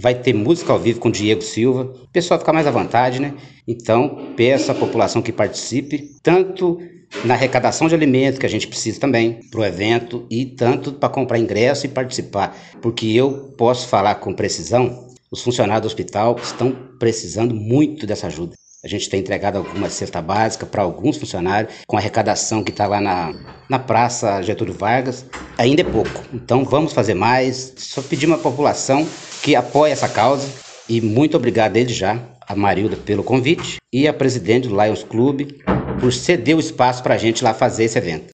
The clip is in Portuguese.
vai ter música ao vivo com o Diego Silva, o pessoal fica mais à vontade, né? Então, peço à população que participe, tanto na arrecadação de alimentos, que a gente precisa também para o evento, e tanto para comprar ingresso e participar, porque eu posso falar com precisão, os funcionários do hospital estão precisando muito dessa ajuda. A gente tem entregado alguma cesta básica para alguns funcionários, com a arrecadação que está lá na Praça Getúlio Vargas, ainda é pouco. Então vamos fazer mais, só pedimos à população que apoie essa causa, e muito obrigado desde já a Marilda pelo convite e a presidente do Lions Club por ceder o espaço para a gente lá fazer esse evento.